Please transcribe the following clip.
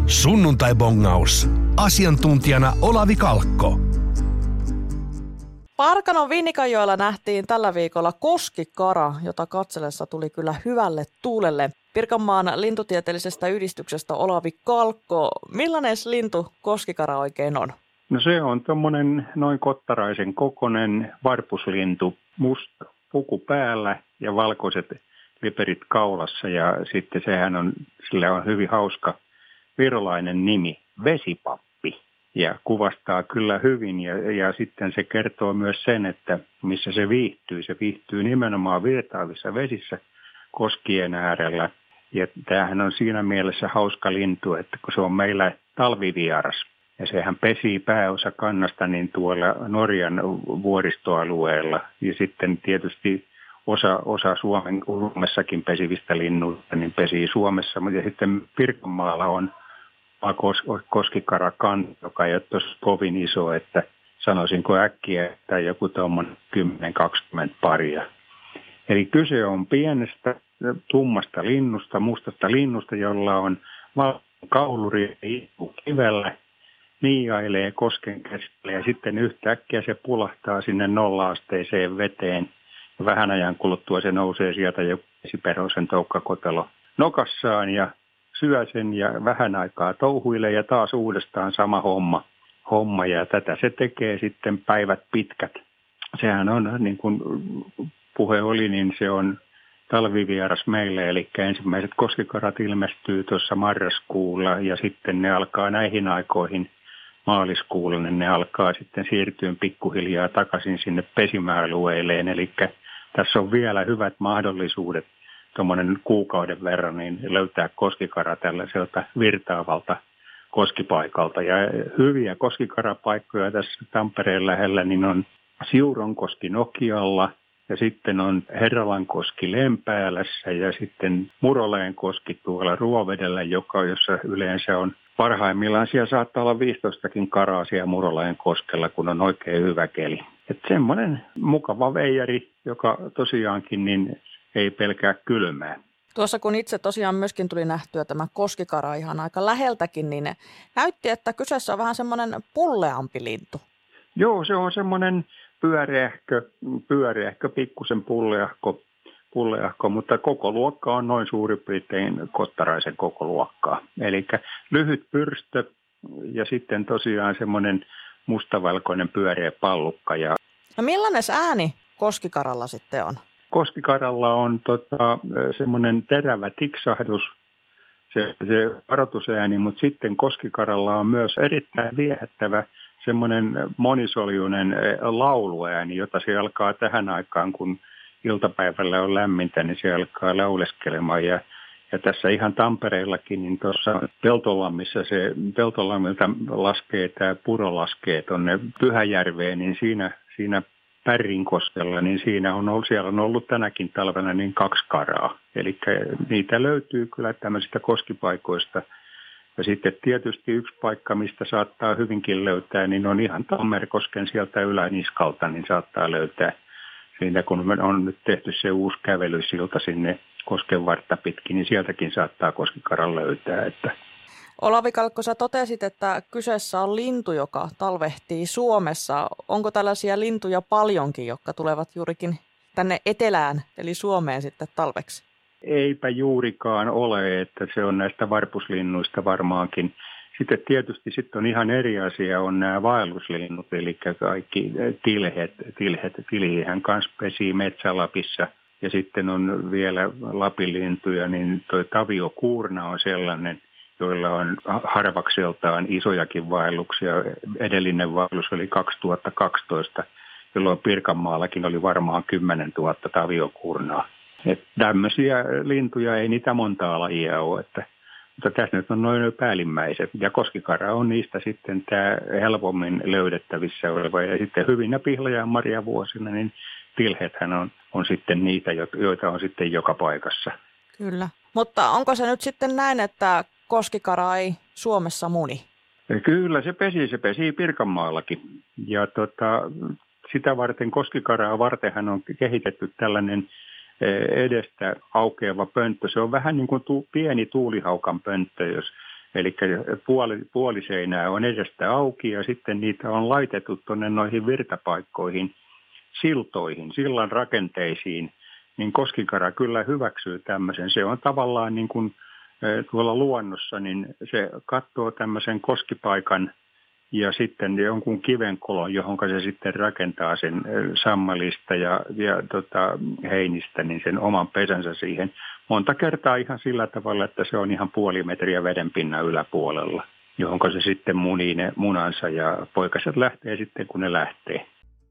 Sunnuntai-bongaus. Asiantuntijana Olavi Kalkko. Parkanon Vinnikajoella nähtiin tällä viikolla koskikara, jota katsellessa tuli kyllä hyvälle tuulelle. Pirkanmaan lintutieteellisestä yhdistyksestä Olavi Kalkko. Millainen lintu koskikara oikein on? No se on tommonen noin kottaraisen kokoinen varpuslintu, musta puku päällä ja valkoiset liperit kaulassa ja sitten sillä on hyvin hauska virolainen nimi, vesipappi. Ja kuvastaa kyllä hyvin ja sitten se kertoo myös sen, että missä se viihtyy. Se viihtyy nimenomaan virtaavissa vesissä koskien äärellä. Ja tämähän on siinä mielessä hauska lintu, että kun se on meillä talvivieras ja sehän pesii pääosa kannasta niin tuolla Norjan vuoristoalueella ja sitten tietysti osa Suomessakin pesivistä linnuista niin pesii Suomessa, mutta sitten Pirkanmaalla on koskikarakanta, joka ei ole tosi kovin iso, että sanoisinko äkkiä, että joku tuommoinen 10-20 paria. Eli kyse on pienestä, tummasta linnusta, mustasta linnusta, jolla on kauluri ja kivellä, niiailee kosken keskellä ja sitten yhtäkkiä se pulahtaa sinne 0-asteiseen veteen. Ja vähän ajan kuluttua se nousee sieltä joku esiperoisen toukkakotelo nokassaan ja syö sen ja vähän aikaa touhuilee ja taas uudestaan sama homma ja tätä se tekee sitten päivät pitkät. Sehän on, niin kuin puhe oli, niin se on talvivieras meille, eli ensimmäiset koskikarat ilmestyy tuossa marraskuulla ja sitten ne alkaa näihin aikoihin maaliskuulla, niin ne alkaa sitten siirtyä pikkuhiljaa takaisin sinne pesimäalueilleen, eli tässä on vielä hyvät mahdollisuudet tuommoinen kuukauden verran niin löytää koskikara tällaiselta virtaavalta koskipaikalta. Ja hyviä koskikarapaikkoja tässä Tampereen lähellä niin on Siuronkoski Nokialla ja sitten on Herralankoski Lempäälässä ja sitten Muroleenkoski tuolla Ruovedellä, jossa yleensä on parhaimmillaan. Siellä saattaa olla 15kin karaa siellä Muroleenkoskella, kun on oikein hyvä keli. Että semmoinen mukava veijari, joka tosiaankin niin ei pelkää kylmää. Tuossa kun itse tosiaan myöskin tuli nähtyä tämä koskikara ihan aika läheltäkin, niin näytti, että kyseessä on vähän semmoinen pulleampi lintu. Joo, se on semmoinen pyöreähkö pikkusen pulleahko, mutta koko luokka on noin suurin piirtein kottaraisen koko luokkaa. Eli lyhyt pyrstö ja sitten tosiaan semmoinen mustavalkoinen pyöreä pallukka. No millainen ääni koskikaralla sitten on? Koskikaralla on semmoinen terävä tiksahdus, se varoitusääni, mutta sitten koskikaralla on myös erittäin viehättävä semmoinen monisoljuinen lauluääni, jota se alkaa tähän aikaan, kun iltapäivällä on lämmintä, niin se alkaa lauleskelemaan. Ja tässä ihan Tampereellakin, niin tuossa Peltolammilta laskee tämä puro laskee tuonne Pyhäjärveen, niin siinä Pärrinkoskella, niin siellä on ollut tänäkin talvena niin 2 karaa. Eli niitä löytyy kyllä tämmöisistä koskipaikoista. Ja sitten tietysti yksi paikka, mistä saattaa hyvinkin löytää, niin on ihan Tammerkosken sieltä yläniskalta, niin saattaa löytää siinä, kun on nyt tehty se uusi kävelysilta sinne kosken vartta pitkin, niin sieltäkin saattaa koskikaran löytää. Olavi Kalkko, sä totesit, että kyseessä on lintu, joka talvehtii Suomessa. Onko tällaisia lintuja paljonkin, jotka tulevat juurikin tänne etelään, eli Suomeen sitten talveksi? Eipä juurikaan ole, että se on näistä varpuslinnuista varmaankin. Sitten tietysti on ihan eri asia, on nämä vaelluslinnut, eli kaikki tilhihän kanssa pesii Metsälapissa. Ja sitten on vielä lapinlintuja, niin toi taviokuurna on sellainen, joilla on harvakseltaan isojakin vaelluksia. Edellinen vaellus oli 2012, jolloin Pirkanmaallakin oli varmaan 10 000 taviokuurnaa. Että tämmöisiä lintuja ei niitä montaa lajia ole, mutta tässä nyt on noin päällimmäiset. Ja koskikara on niistä sitten tämä helpommin löydettävissä oleva. Ja sitten hyvinä pihla- ja marjavuosina, niin tilhethän on sitten niitä, joita on sitten joka paikassa. Kyllä, mutta onko se nyt sitten näin, että koskikara ei Suomessa muni? Kyllä, se pesii Pirkanmaallakin. Ja sitä varten, koskikaraa vartenhan on kehitetty tällainen edestä aukeava pönttö. Se on vähän niin kuin pieni tuulihaukan pönttö, Eli puoli seinää on edestä auki ja sitten niitä on laitettu tuonne noihin virtapaikkoihin, siltoihin, sillan rakenteisiin, niin koskikara kyllä hyväksyy tämmöisen. Se on tavallaan niin kuin tuolla luonnossa, niin se katsoo tämmöisen koskipaikan ja sitten jonkun kivenkolon, johon se sitten rakentaa sen sammalista ja heinistä, niin sen oman pesänsä siihen. Monta kertaa ihan sillä tavalla, että se on ihan puoli metriä vedenpinnan yläpuolella, johon se sitten munii ne munansa ja poikaset lähtee sitten, kun ne lähtee.